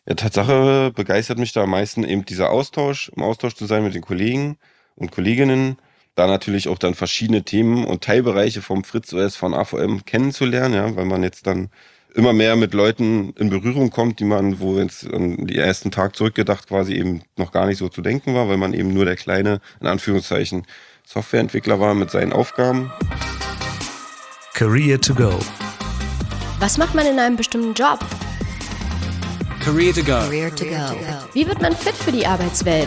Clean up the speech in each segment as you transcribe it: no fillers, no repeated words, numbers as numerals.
Ja, Tatsache begeistert mich da am meisten eben dieser Austausch, im Austausch zu sein mit den Kollegen und Kolleginnen. Da natürlich auch dann verschiedene Themen und Teilbereiche vom Fritz OS von AVM kennenzulernen, ja, weil man jetzt dann immer mehr mit Leuten in Berührung kommt, die man, wo jetzt an die ersten Tag zurückgedacht quasi eben noch gar nicht so zu denken war, weil man eben nur der kleine, in Anführungszeichen, Softwareentwickler war mit seinen Aufgaben. Career to go. Was macht man in einem bestimmten Job? Career to go. Career to go. Wie wird man fit für die Arbeitswelt?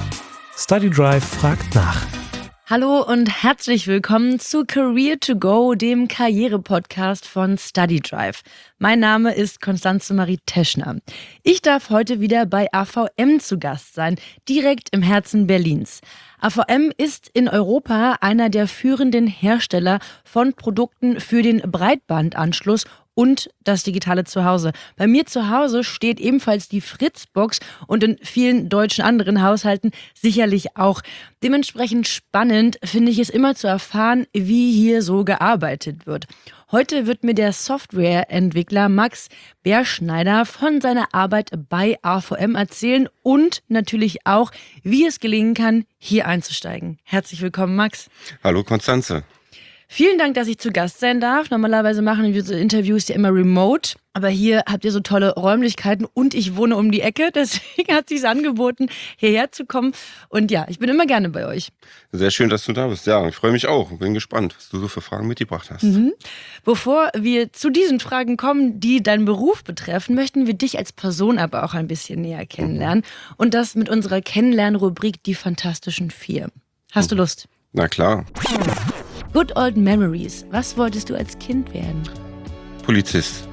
Study Drive fragt nach. Hallo und herzlich willkommen zu Career to Go, dem Karriere-Podcast von Study Drive. Mein Name ist Konstanze Marie Teschner. Ich darf heute wieder bei AVM zu Gast sein, direkt im Herzen Berlins. AVM ist in Europa einer der führenden Hersteller von Produkten für den Breitbandanschluss und das digitale Zuhause. Bei mir zu Hause steht ebenfalls die Fritzbox und in vielen deutschen anderen Haushalten sicherlich auch. Dementsprechend spannend finde ich es immer zu erfahren, wie hier so gearbeitet wird. Heute wird mir der Softwareentwickler Max Berschneider von seiner Arbeit bei AVM erzählen und natürlich auch, wie es gelingen kann, hier einzusteigen. Herzlich willkommen, Max. Hallo Konstanze. Vielen Dank, dass ich zu Gast sein darf. Normalerweise machen wir so Interviews ja immer remote, aber hier habt ihr so tolle Räumlichkeiten und ich wohne um die Ecke, deswegen hat es sich angeboten, hierher zu kommen. Und ja, ich bin immer gerne bei euch. Sehr schön, dass du da bist. Ja, ich freue mich auch und bin gespannt, was du so für Fragen mitgebracht hast. Bevor wir zu diesen Fragen kommen, die deinen Beruf betreffen, möchten wir dich als Person aber auch ein bisschen näher kennenlernen. Und das mit unserer Kennenlernrubrik Die Fantastischen Vier. Hast du Lust? Na klar. Good Old Memories. Was wolltest du als Kind werden? Polizist.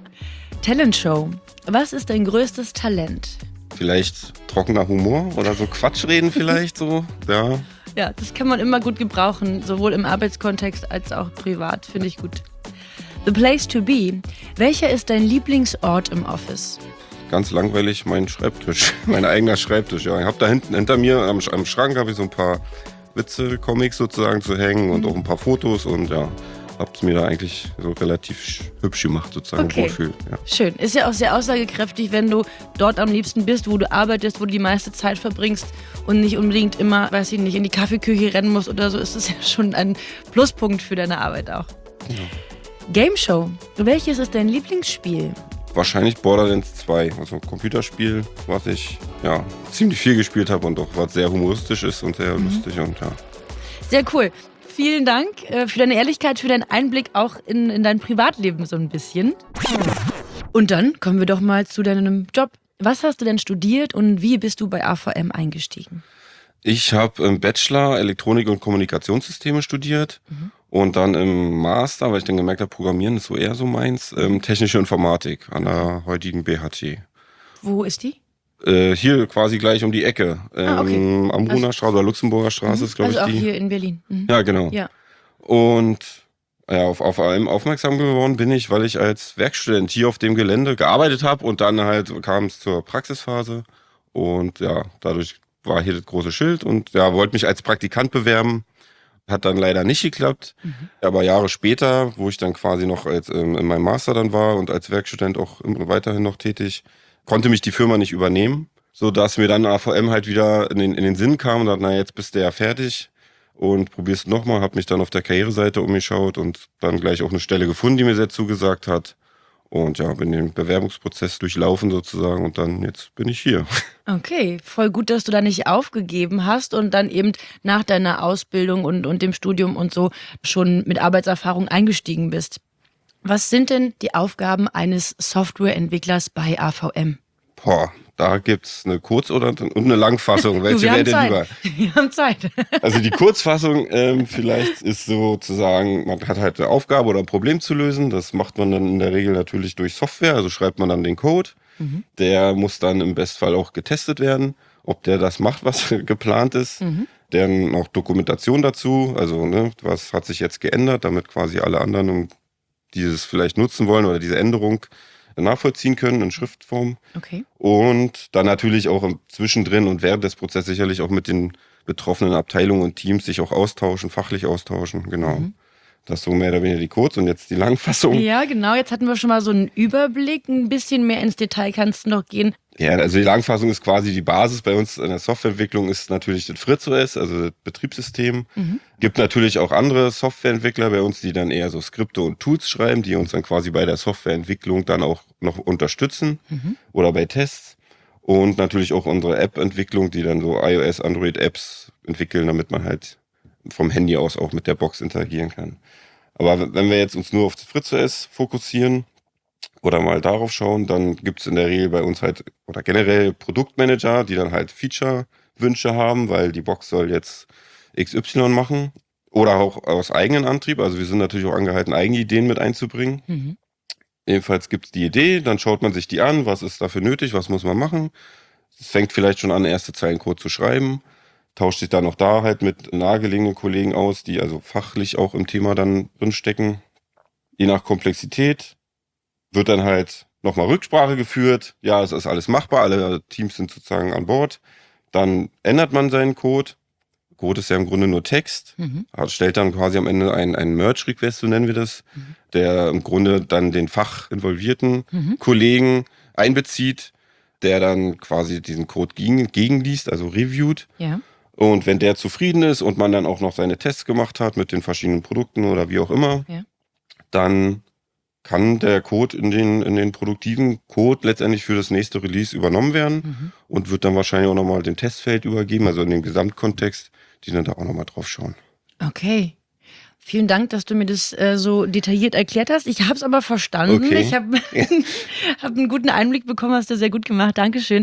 Talentshow. Was ist dein größtes Talent? Vielleicht trockener Humor oder so Quatschreden vielleicht so. Ja. Ja, das kann man immer gut gebrauchen, sowohl im Arbeitskontext als auch privat. Finde ich gut. The place to be. Welcher ist dein Lieblingsort im Office? Ganz langweilig mein Schreibtisch. Mein eigener Schreibtisch. Ja, ich habe da hinten hinter mir am Schrank habe ich so ein paar Witze, Comics sozusagen zu hängen und auch ein paar Fotos und ja, hab's mir da eigentlich so relativ hübsch gemacht sozusagen, Okay. Wohlfühl. Ja. Schön. Ist ja auch sehr aussagekräftig, wenn du dort am liebsten bist, wo du arbeitest, wo du die meiste Zeit verbringst und nicht unbedingt immer, weiß ich nicht, in die Kaffeeküche rennen musst oder so, ist das ja schon ein Pluspunkt für deine Arbeit auch. Ja. Game Show. Welches ist dein Lieblingsspiel? Wahrscheinlich Borderlands 2, also ein Computerspiel, was ich ja ziemlich viel gespielt habe und auch was sehr humoristisch ist und sehr lustig und ja. Sehr cool. Vielen Dank für deine Ehrlichkeit, für deinen Einblick auch in dein Privatleben so ein bisschen. Und dann kommen wir doch mal zu deinem Job. Was hast du denn studiert und wie bist du bei AVM eingestiegen? Ich habe im Bachelor Elektronik und Kommunikationssysteme studiert und dann im Master, weil ich dann gemerkt habe, Programmieren ist so eher so meins, technische Informatik an der heutigen BHT. Wo ist die? Hier quasi gleich um die Ecke. Okay. Am Brunner Straße oder Luxemburger Straße ist, glaube Also auch ich, die. hier in Berlin. Mhm. Ja, genau. Ja. Und ja, auf AVM aufmerksam geworden bin ich, weil ich als Werkstudent hier auf dem Gelände gearbeitet habe und dann halt kam es zur Praxisphase und ja, dadurch war hier das große Schild und ja, wollte mich als Praktikant bewerben. Hat dann leider nicht geklappt. Aber Jahre später, wo ich dann quasi noch als, in meinem Master dann war und als Werkstudent auch weiterhin noch tätig, konnte mich die Firma nicht übernehmen, sodass mir dann AVM halt wieder in den Sinn kam und dachte, na jetzt bist du ja fertig und probierst nochmal, hab mich dann auf der Karriereseite umgeschaut und dann gleich auch eine Stelle gefunden, die mir sehr zugesagt hat. Und ja, bin den Bewerbungsprozess durchlaufen sozusagen und dann jetzt bin ich hier. Okay, voll gut, dass du da nicht aufgegeben hast und dann eben nach deiner Ausbildung und dem Studium und so schon mit Arbeitserfahrung eingestiegen bist. Was sind denn die Aufgaben eines Softwareentwicklers bei AVM? Boah, da gibt's eine Kurz- und eine Langfassung. Welche wir wäre haben denn Zeit. lieber? Wir haben Zeit. Also die Kurzfassung vielleicht ist sozusagen, man hat halt eine Aufgabe oder ein Problem zu lösen. Das macht man dann in der Regel natürlich durch Software. Also schreibt man dann den Code. Der muss dann im Bestfall auch getestet werden, ob der das macht, was geplant ist. Dann noch Dokumentation dazu. Also ne, was hat sich jetzt geändert, damit quasi alle anderen, die es vielleicht nutzen wollen oder diese Änderung nachvollziehen können in Schriftform. Okay. Und dann natürlich auch zwischendrin und während des Prozesses sicherlich auch mit den betroffenen Abteilungen und Teams sich auch austauschen, fachlich austauschen, genau. Das ist so mehr oder weniger die Codes und jetzt die Langfassung. Ja, genau. Jetzt hatten wir schon mal so einen Überblick. Ein bisschen mehr ins Detail kannst du noch gehen. Ja, also die Langfassung ist quasi die Basis. Bei uns in der Softwareentwicklung ist natürlich das FritzOS, also das Betriebssystem. Gibt natürlich auch andere Softwareentwickler bei uns, die dann eher so Skripte und Tools schreiben, die uns dann quasi bei der Softwareentwicklung dann auch noch unterstützen oder bei Tests. Und natürlich auch unsere App-Entwicklung, die dann so iOS, Android-Apps entwickeln, damit man halt vom Handy aus auch mit der Box interagieren kann. Aber wenn wir jetzt uns nur auf das FritzOS fokussieren oder mal darauf schauen, dann gibt's in der Regel bei uns halt oder generell Produktmanager, die dann halt Feature-Wünsche haben, weil die Box soll jetzt XY machen oder auch aus eigenen Antrieb. Also wir sind natürlich auch angehalten, eigene Ideen mit einzubringen. Jedenfalls gibt's die Idee, dann schaut man sich die an, was ist dafür nötig, was muss man machen. Es fängt vielleicht schon an, erste Zeilen Code zu schreiben, tauscht sich dann auch da halt mit nahegelegenen Kollegen aus, die also fachlich auch im Thema dann drinstecken. Je nach Komplexität wird dann halt nochmal Rücksprache geführt. Ja, es ist alles machbar, alle Teams sind sozusagen an Bord. Dann ändert man seinen Code. Code ist ja im Grunde nur Text. Stellt dann quasi am Ende einen Merge-Request, so nennen wir das, der im Grunde dann den fachinvolvierten Kollegen einbezieht, der dann quasi diesen Code gegenliest, also reviewt. Ja. Und wenn der zufrieden ist und man dann auch noch seine Tests gemacht hat mit den verschiedenen Produkten oder wie auch immer, dann kann der Code in den produktiven Code letztendlich für das nächste Release übernommen werden und wird dann wahrscheinlich auch nochmal dem Testfeld übergeben, also in dem Gesamtkontext, die dann da auch nochmal drauf schauen. Okay. Vielen Dank, dass du mir das so detailliert erklärt hast. Ich habe es aber verstanden. Okay. Ich habe hab einen guten Einblick bekommen, hast du sehr gut gemacht. Dankeschön.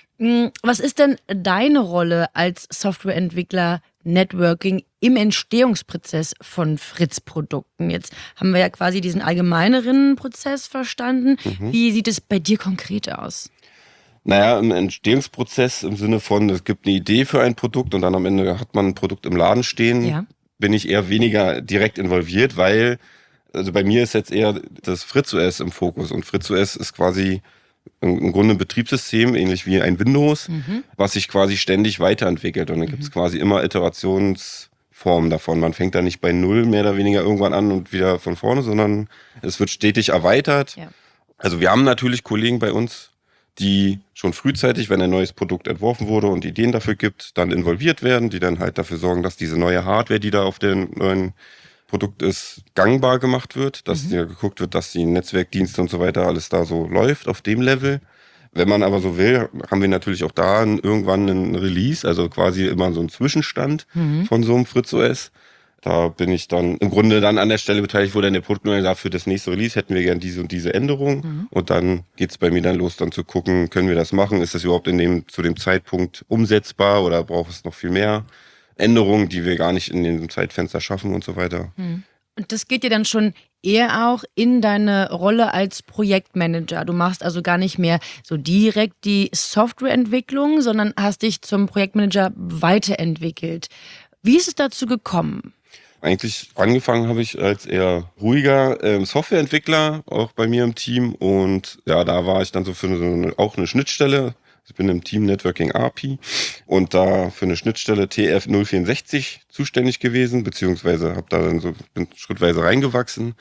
Was ist denn deine Rolle als Softwareentwickler Networking im Entstehungsprozess von Fritz-Produkten? Jetzt haben wir ja quasi diesen allgemeineren Prozess verstanden. Wie sieht es bei dir konkret aus? Naja, im Entstehungsprozess im Sinne von, es gibt eine Idee für ein Produkt und dann am Ende hat man ein Produkt im Laden stehen, bin ich eher weniger direkt involviert, weil, also bei mir ist jetzt eher das FritzOS im Fokus und FritzOS ist quasi im Grunde ein Betriebssystem, ähnlich wie ein Windows, was sich quasi ständig weiterentwickelt und dann gibt es quasi immer Iterationsformen davon. Man fängt da nicht bei Null mehr oder weniger irgendwann an und wieder von vorne, sondern es wird stetig erweitert. Ja. Also wir haben natürlich Kollegen bei uns, die schon frühzeitig, wenn ein neues Produkt entworfen wurde und Ideen dafür gibt, dann involviert werden, die dann halt dafür sorgen, dass diese neue Hardware, die da auf dem neuen Produkt ist, gangbar gemacht wird, dass hier geguckt wird, dass die Netzwerkdienste und so weiter alles da so läuft auf dem Level. Wenn man aber so will, haben wir natürlich auch da irgendwann einen Release, also quasi immer so einen Zwischenstand von so einem FritzOS. Da bin ich dann im Grunde dann an der Stelle beteiligt, wo dann der Produktmanager sagt, für das nächste Release hätten wir gern diese und diese Änderung. Und dann geht's bei mir dann los, dann zu gucken, können wir das machen? Ist das überhaupt zu dem Zeitpunkt umsetzbar oder braucht es noch viel mehr Änderungen, die wir gar nicht in dem Zeitfenster schaffen und so weiter? Und das geht dir dann schon eher auch in deine Rolle als Projektmanager. Du machst also gar nicht mehr so direkt die Softwareentwicklung, sondern hast dich zum Projektmanager weiterentwickelt. Wie ist es dazu gekommen? Eigentlich angefangen habe ich als eher ruhiger Softwareentwickler, auch bei mir im Team. Und ja, da war ich dann so für auch eine Schnittstelle. Ich bin im Team Networking API und da für eine Schnittstelle TF 064 zuständig gewesen, beziehungsweise habe da dann bin schrittweise reingewachsen.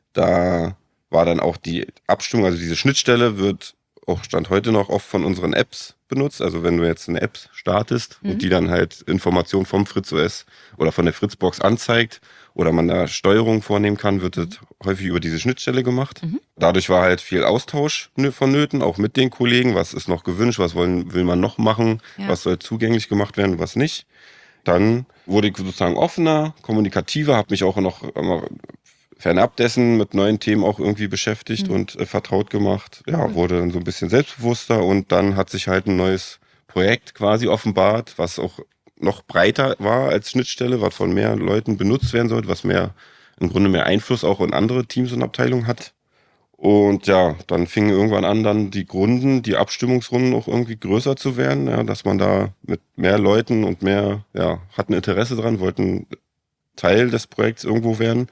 Da war dann auch die Abstimmung, also diese Schnittstelle wird auch Stand heute noch oft von unseren Apps benutzt. Also wenn du jetzt eine App startest und die dann halt Informationen vom FritzOS oder von der Fritzbox anzeigt oder man da Steuerung vornehmen kann, wird das häufig über diese Schnittstelle gemacht. Dadurch war halt viel Austausch vonnöten, auch mit den Kollegen. Was ist noch gewünscht? Was will man noch machen? Ja. Was soll zugänglich gemacht werden? Was nicht? Dann wurde ich sozusagen offener, kommunikativer, habe mich auch noch immer fernab dessen mit neuen Themen auch irgendwie beschäftigt und vertraut gemacht. Ja, wurde dann so ein bisschen selbstbewusster und dann hat sich halt ein neues Projekt quasi offenbart, was auch noch breiter war als Schnittstelle, was von mehr Leuten benutzt werden sollte, was im Grunde mehr Einfluss auch in andere Teams und Abteilungen hat. Und ja, dann fingen irgendwann an, dann die Abstimmungsrunden auch irgendwie größer zu werden, ja, dass man da mit mehr Leuten und mehr, ja, hatten Interesse dran, wollten Teil des Projekts irgendwo werden.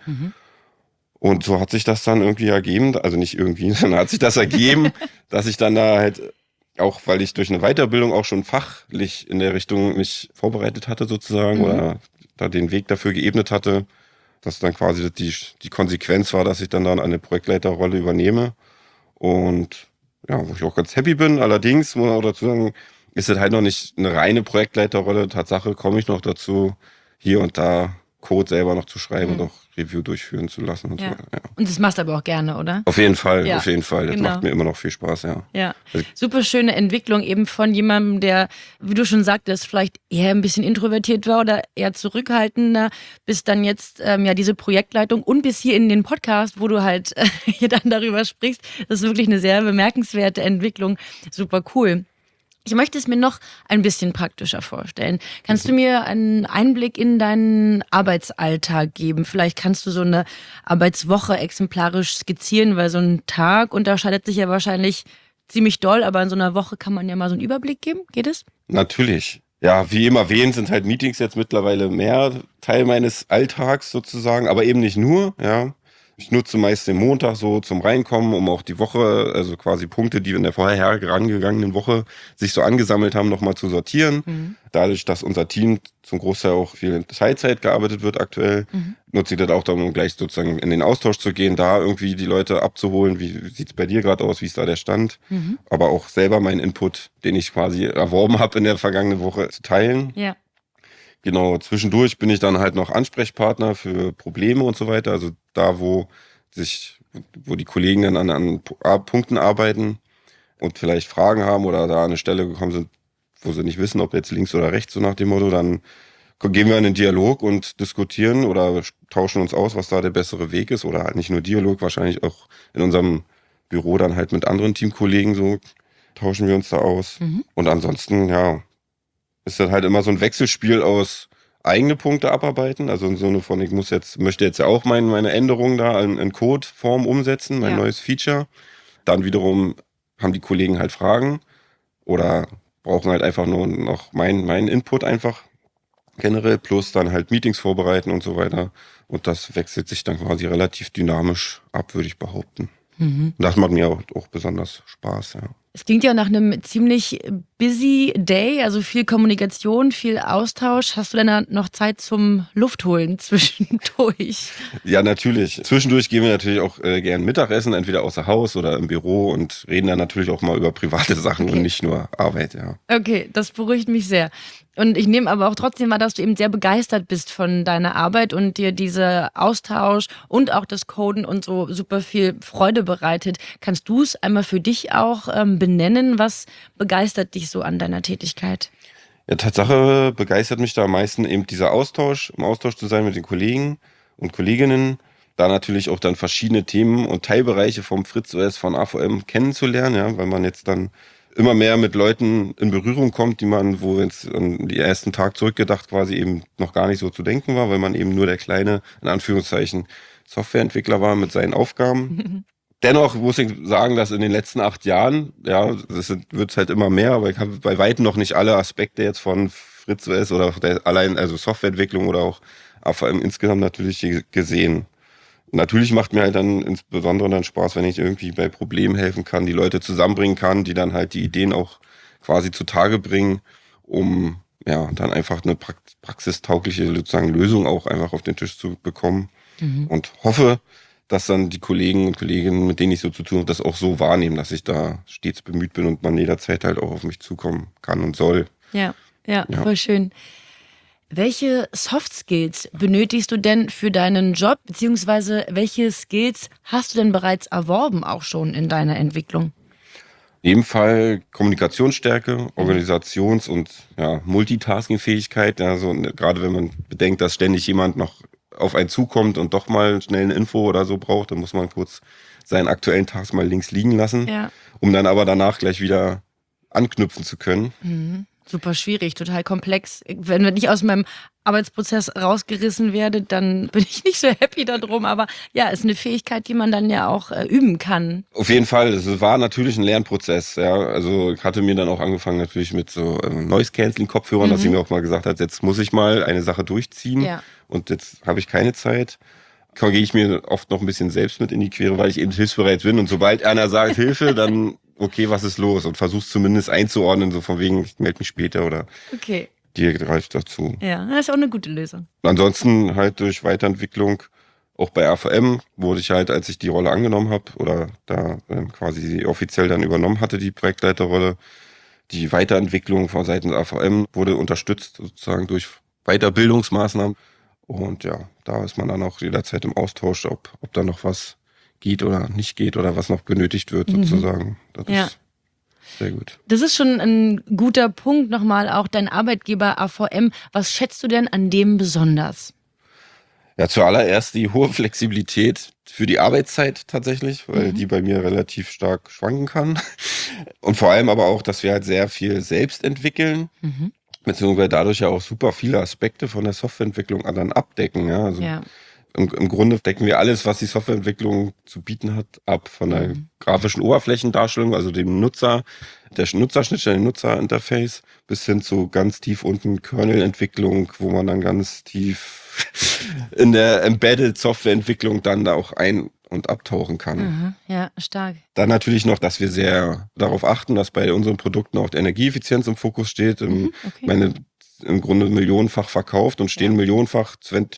Und so hat sich das dann irgendwie ergeben, also nicht irgendwie, sondern hat sich das ergeben, dass ich dann da halt auch, weil ich durch eine Weiterbildung auch schon fachlich in der Richtung mich vorbereitet hatte sozusagen oder da den Weg dafür geebnet hatte, dass dann quasi die Konsequenz war, dass ich dann eine Projektleiterrolle übernehme. Und ja, wo ich auch ganz happy bin. Allerdings muss man auch dazu sagen, ist es halt noch nicht eine reine Projektleiterrolle. Tatsache komme ich noch dazu, hier und da Code selber noch zu schreiben und auch Review durchführen zu lassen und so weiter. Ja. Und das machst du aber auch gerne, oder? Auf jeden Fall, Ja, auf jeden Fall. Das genau. macht mir immer noch viel Spaß, ja. Ja, Also- super schöne Entwicklung eben von jemandem, der, wie du schon sagtest, vielleicht eher ein bisschen introvertiert war oder eher zurückhaltender, bis dann jetzt diese Projektleitung und bis hier in den Podcast, wo du halt hier dann darüber sprichst. Das ist wirklich eine sehr bemerkenswerte Entwicklung. Super cool. Ich möchte es mir noch ein bisschen praktischer vorstellen. Kannst du mir einen Einblick in deinen Arbeitsalltag geben? Vielleicht kannst du so eine Arbeitswoche exemplarisch skizzieren, weil so ein Tag unterscheidet sich ja wahrscheinlich ziemlich doll, aber in so einer Woche kann man ja mal so einen Überblick geben. Geht es? Natürlich. Ja, wie eben erwähnt, sind halt Meetings jetzt mittlerweile mehr Teil meines Alltags sozusagen, aber eben nicht nur, ja. Ich nutze meist den Montag so zum Reinkommen, um auch die Woche, also quasi Punkte, die in der vorher herangegangenen Woche sich so angesammelt haben, nochmal zu sortieren. Dadurch, dass unser Team zum Großteil auch viel in Teilzeit gearbeitet wird aktuell, nutze ich das auch dann, um gleich sozusagen in den Austausch zu gehen, da irgendwie die Leute abzuholen. Wie sieht's bei dir gerade aus? Wie ist da der Stand? Aber auch selber meinen Input, den ich quasi erworben habe in der vergangenen Woche, zu teilen. Ja. Genau, zwischendurch bin ich dann halt noch Ansprechpartner für Probleme und so weiter. Also da, wo die Kollegen dann an Punkten arbeiten und vielleicht Fragen haben oder da an eine Stelle gekommen sind, wo sie nicht wissen, ob jetzt links oder rechts, so nach dem Motto, dann gehen wir in den Dialog und diskutieren oder tauschen uns aus, was da der bessere Weg ist. Oder halt nicht nur Dialog, wahrscheinlich auch in unserem Büro dann halt mit anderen Teamkollegen so tauschen wir uns da aus. Und ansonsten, ja, ist das halt immer so ein Wechselspiel aus eigene Punkte abarbeiten, also im Sinne von, möchte jetzt ja auch meine Änderungen da in Codeform umsetzen, mein neues Feature. Dann wiederum haben die Kollegen halt Fragen oder brauchen halt einfach nur noch meinen Input einfach generell, plus dann halt Meetings vorbereiten und so weiter. Und das wechselt sich dann quasi relativ dynamisch ab, würde ich behaupten. Und das macht mir auch besonders Spaß, ja. Es klingt ja nach einem ziemlich busy Day, also viel Kommunikation, viel Austausch. Hast du denn da noch Zeit zum Luftholen zwischendurch? Ja, natürlich. Zwischendurch gehen wir natürlich auch gern Mittagessen, entweder außer Haus oder im Büro und reden dann natürlich auch mal über private Sachen und nicht nur Arbeit, ja. Okay, das beruhigt mich sehr. Und ich nehme aber auch trotzdem wahr, dass du eben sehr begeistert bist von deiner Arbeit und dir dieser Austausch und auch das Coden und so super viel Freude bereitet. Kannst du es einmal für dich auch benennen? Was begeistert dich so an deiner Tätigkeit? Ja, Tatsache begeistert mich da am meisten eben dieser Austausch, im Austausch zu sein mit den Kollegen und Kolleginnen. Da natürlich auch dann verschiedene Themen und Teilbereiche vom FritzOS, von AVM kennenzulernen, ja, weil man jetzt dann immer mehr mit Leuten in Berührung kommt, wo jetzt an den ersten Tag zurückgedacht quasi eben noch gar nicht so zu denken war, weil man eben nur der kleine, in Anführungszeichen, Softwareentwickler war mit seinen Aufgaben. Dennoch muss ich sagen, dass in den letzten 8 Jahren, ja, wird es halt immer mehr, aber ich habe bei weitem noch nicht alle Aspekte jetzt von FritzOS oder also Softwareentwicklung oder auch AVM insgesamt natürlich gesehen. Natürlich macht mir halt dann insbesondere dann Spaß, wenn ich irgendwie bei Problemen helfen kann, die Leute zusammenbringen kann, die dann halt die Ideen auch quasi zutage bringen, um ja dann einfach eine praxistaugliche sozusagen Lösung auch einfach auf den Tisch zu bekommen. Und hoffe, dass dann die Kollegen und Kolleginnen, mit denen ich so zu tun habe, das auch so wahrnehmen, dass ich da stets bemüht bin und man jederzeit halt auch auf mich zukommen kann und soll. Ja, voll schön. Welche Soft Skills benötigst du denn für deinen Job, beziehungsweise welche Skills hast du denn bereits erworben, auch schon in deiner Entwicklung? In jedem Fall Kommunikationsstärke, Organisations- und Multitasking-Fähigkeit. Ja, so, gerade wenn man bedenkt, dass ständig jemand noch auf einen zukommt und doch mal schnell eine Info oder so braucht, dann muss man kurz seinen aktuellen Task mal links liegen lassen, um dann aber danach gleich wieder anknüpfen zu können. Super schwierig, total komplex. Wenn ich aus meinem Arbeitsprozess rausgerissen werde, dann bin ich nicht so happy darum. Aber ja, ist eine Fähigkeit, die man dann ja auch üben kann. Auf jeden Fall, es war natürlich ein Lernprozess. Ja, also ich hatte mir dann auch angefangen natürlich mit so Noise-Canceling-Kopfhörern, dass ich mir auch mal gesagt hat, jetzt muss ich mal eine Sache durchziehen und jetzt habe ich keine Zeit. Gehe ich mir oft noch ein bisschen selbst mit in die Quere, weil ich eben hilfsbereit bin. Und sobald einer sagt Hilfe, dann okay, was ist los? Und versuch's zumindest einzuordnen, so von wegen, ich melde mich später oder die greift dazu. Ja, das ist auch eine gute Lösung. Ansonsten halt durch Weiterentwicklung, auch bei AVM wurde ich halt, als ich die Rolle angenommen habe oder da quasi offiziell dann übernommen hatte, die Projektleiterrolle, die Weiterentwicklung von Seiten AVM wurde unterstützt sozusagen durch Weiterbildungsmaßnahmen. Und ja, da ist man dann auch jederzeit im Austausch, ob da noch was geht oder nicht geht oder was noch benötigt wird sozusagen. Das ist sehr gut. Das ist schon ein guter Punkt nochmal, auch dein Arbeitgeber AVM. Was schätzt du denn an dem besonders? Ja, zuallererst die hohe Flexibilität für die Arbeitszeit tatsächlich, weil die bei mir relativ stark schwanken kann. Und vor allem aber auch, dass wir halt sehr viel selbst entwickeln, beziehungsweise dadurch ja auch super viele Aspekte von der Softwareentwicklung dann abdecken. Ja, also im Grunde decken wir alles, was die Softwareentwicklung zu bieten hat, ab. Von der grafischen Oberflächendarstellung, also dem Nutzer, der Nutzerschnittstelle, dem Nutzerinterface, bis hin zu ganz tief unten Kernel-Entwicklung, wo man dann ganz tief in der Embedded-Softwareentwicklung dann da auch ein- und abtauchen kann. Ja, stark. Dann natürlich noch, dass wir sehr darauf achten, dass bei unseren Produkten auch die Energieeffizienz im Fokus steht. Meine im Grunde millionenfach verkauft und stehen millionenfach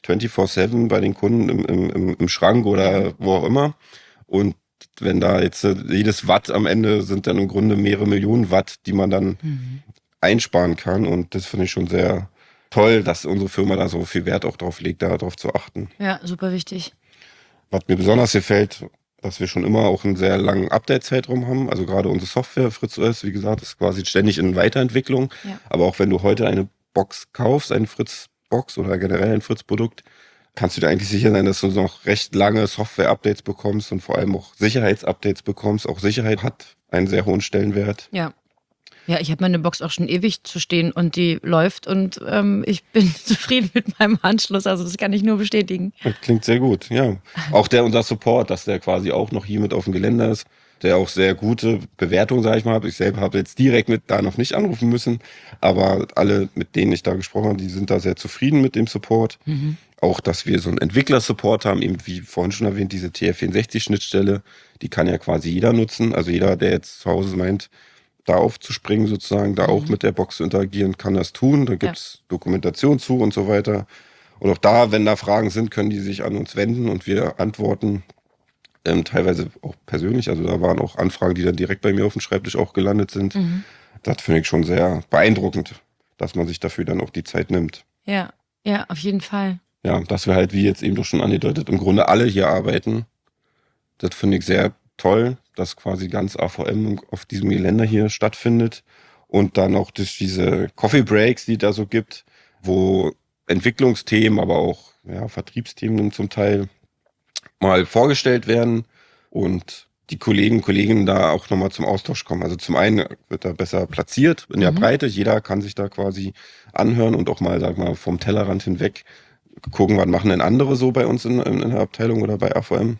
24/7 bei den Kunden im Schrank oder wo auch immer. Und wenn da jetzt jedes Watt am Ende sind dann im Grunde mehrere Millionen Watt, die man dann einsparen kann. Und das finde ich schon sehr toll, dass unsere Firma da so viel Wert auch drauf legt, darauf zu achten. Ja, super wichtig. Was mir besonders gefällt, dass wir schon immer auch einen sehr langen Update-Zeitraum haben. Also gerade unsere Software, FritzOS, wie gesagt, ist quasi ständig in Weiterentwicklung. Ja. Aber auch wenn du heute eine Box kaufst, eine Fritz-Box oder generell ein Fritz-Produkt, kannst du dir eigentlich sicher sein, dass du noch recht lange Software-Updates bekommst und vor allem auch Sicherheits-Updates bekommst. Auch Sicherheit hat einen sehr hohen Stellenwert. Ja. Ja, ich habe meine Box auch schon ewig zu stehen und die läuft und ich bin zufrieden mit meinem Anschluss. Also das kann ich nur bestätigen. Das klingt sehr gut, ja. Auch unser Support, dass der quasi auch noch hier mit auf dem Gelände ist, der auch sehr gute Bewertungen, sage ich mal, hat. Ich selber habe jetzt direkt mit da noch nicht anrufen müssen, aber alle, mit denen ich da gesprochen habe, die sind da sehr zufrieden mit dem Support. Auch, dass wir so einen Entwickler-Support haben, eben wie vorhin schon erwähnt, diese TF64-Schnittstelle, die kann ja quasi jeder nutzen. Also jeder, der jetzt zu Hause meint, da aufzuspringen sozusagen, da auch mit der Box zu interagieren, kann das tun. Da gibt's Dokumentation zu und so weiter. Und auch da, wenn da Fragen sind, können die sich an uns wenden und wir antworten. Teilweise auch persönlich. Also da waren auch Anfragen, die dann direkt bei mir auf dem Schreibtisch auch gelandet sind. Das finde ich schon sehr beeindruckend, dass man sich dafür dann auch die Zeit nimmt. Ja, auf jeden Fall. Ja, dass wir halt, wie jetzt eben doch schon angedeutet, im Grunde alle hier arbeiten. Das finde ich sehr toll, dass quasi ganz AVM auf diesem Gelände hier stattfindet. Und dann auch durch diese Coffee Breaks, die es da so gibt, wo Entwicklungsthemen, aber auch Vertriebsthemen zum Teil mal vorgestellt werden und die Kollegen und Kolleginnen da auch nochmal zum Austausch kommen. Also zum einen wird da besser platziert in der Breite. Jeder kann sich da quasi anhören und auch mal, sag mal, vom Tellerrand hinweg gucken, was machen denn andere so bei uns in der Abteilung oder bei AVM.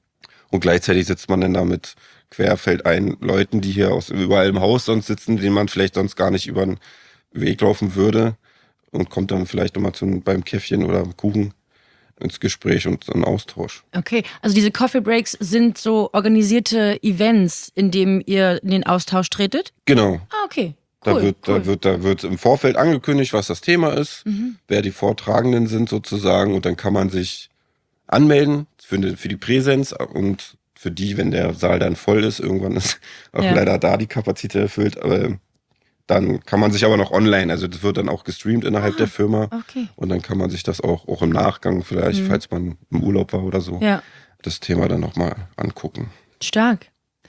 Und gleichzeitig sitzt man dann da mit querfeldein Leuten, die hier aus überall im Haus sonst sitzen, denen man vielleicht sonst gar nicht über den Weg laufen würde und kommt dann vielleicht nochmal beim Käffchen oder Kuchen ins Gespräch und einen Austausch. Okay, also diese Coffee Breaks sind so organisierte Events, in denen ihr in den Austausch tretet? Genau. Ah, okay. Da Cool, wird im Vorfeld angekündigt, was das Thema ist, wer die Vortragenden sind sozusagen, und dann kann man sich anmelden für die Präsenz und für die, wenn der Saal dann voll ist, irgendwann ist auch leider da die Kapazität erfüllt, aber dann kann man sich aber noch online, also das wird dann auch gestreamt innerhalb der Firma, Okay. und dann kann man sich das auch im Nachgang vielleicht, falls man im Urlaub war oder so, Ja, das Thema dann nochmal angucken. stark.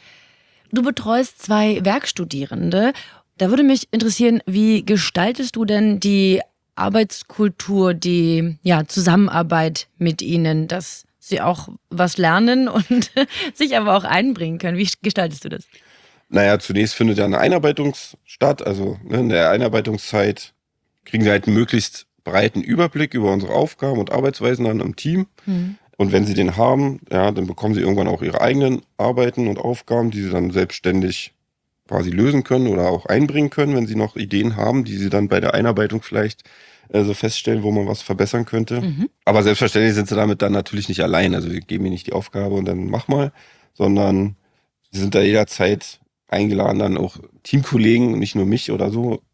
Du betreust 2 Werkstudierende. Da würde mich interessieren, wie gestaltest du denn die Arbeitskultur, die Zusammenarbeit mit ihnen, dass sie auch was lernen und sich aber auch einbringen können? Wie gestaltest du das? Naja, zunächst findet ja eine Einarbeitung statt. Also in der Einarbeitungszeit kriegen sie halt einen möglichst breiten Überblick über unsere Aufgaben und Arbeitsweisen dann im Team. Und wenn sie den haben, dann bekommen sie irgendwann auch ihre eigenen Arbeiten und Aufgaben, die sie dann selbstständig quasi lösen können oder auch einbringen können, wenn sie noch Ideen haben, die sie dann bei der Einarbeitung vielleicht so feststellen, wo man was verbessern könnte. Aber selbstverständlich sind sie damit dann natürlich nicht allein. Also wir geben ihnen nicht die Aufgabe und dann mach mal, sondern sie sind da jederzeit eingeladen, dann auch Teamkollegen, nicht nur mich oder so,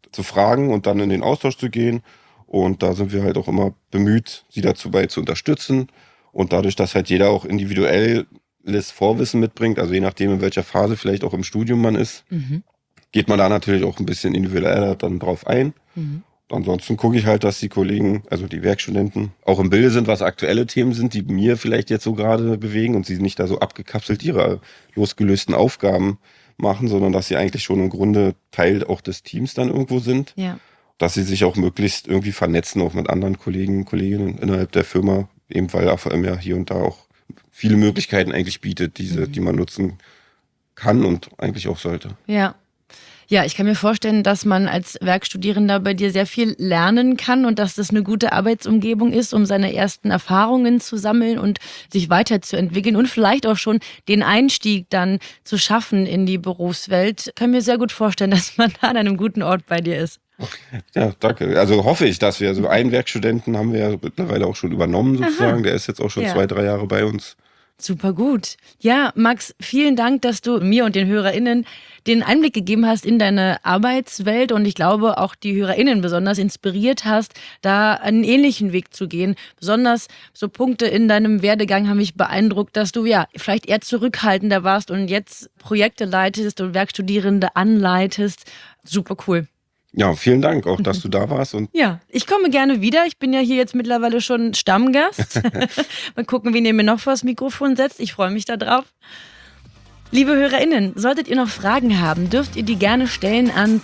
zu fragen und dann in den Austausch zu gehen. Und da sind wir halt auch immer bemüht, sie dazu zu unterstützen. Und dadurch, dass halt jeder auch individuelles Vorwissen mitbringt, also je nachdem, in welcher Phase vielleicht auch im Studium man ist, geht man da natürlich auch ein bisschen individueller dann drauf ein. Ansonsten gucke ich halt, dass die Kollegen, also die Werkstudenten, auch im Bilde sind, was aktuelle Themen sind, die mir vielleicht jetzt so gerade bewegen und sie nicht da so abgekapselt ihre losgelösten Aufgaben machen, sondern dass sie eigentlich schon im Grunde Teil auch des Teams dann irgendwo sind. Ja. Dass sie sich auch möglichst irgendwie vernetzen, auch mit anderen Kollegen und Kolleginnen innerhalb der Firma, eben weil AVM ja hier und da auch viele Möglichkeiten eigentlich bietet, die man nutzen kann und eigentlich auch sollte. Ja. Ja, ich kann mir vorstellen, dass man als Werkstudierender bei dir sehr viel lernen kann und dass das eine gute Arbeitsumgebung ist, um seine ersten Erfahrungen zu sammeln und sich weiterzuentwickeln und vielleicht auch schon den Einstieg dann zu schaffen in die Berufswelt. Ich kann mir sehr gut vorstellen, dass man da an einem guten Ort bei dir ist. Ja, danke. Also hoffe ich, dass wir, einen Werkstudenten haben wir ja mittlerweile auch schon übernommen sozusagen. Aha. Der ist jetzt auch schon 2-3 Jahre bei uns. Super gut. Ja, Max, vielen Dank, dass du mir und den HörerInnen den Einblick gegeben hast in deine Arbeitswelt und ich glaube auch die HörerInnen besonders inspiriert hast, da einen ähnlichen Weg zu gehen. Besonders so Punkte in deinem Werdegang haben mich beeindruckt, dass du ja vielleicht eher zurückhaltender warst und jetzt Projekte leitest und Werkstudierende anleitest. Super cool. Ja, vielen Dank auch, dass du da warst. Und ja, ich komme gerne wieder. Ich bin ja hier jetzt mittlerweile schon Stammgast. Mal gucken, wen ihr mir noch vors Mikrofon setzt. Ich freue mich da drauf. Liebe HörerInnen, solltet ihr noch Fragen haben, dürft ihr die gerne stellen an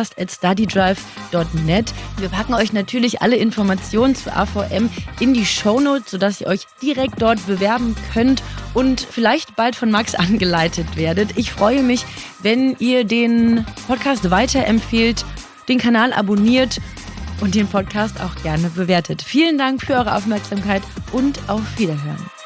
podcast@studydrive.net. Wir packen euch natürlich alle Informationen zu AVM in die Shownotes, sodass ihr euch direkt dort bewerben könnt und vielleicht bald von Max angeleitet werdet. Ich freue mich, wenn ihr den Podcast weiterempfehlt, den Kanal abonniert und den Podcast auch gerne bewertet. Vielen Dank für eure Aufmerksamkeit und auf Wiederhören.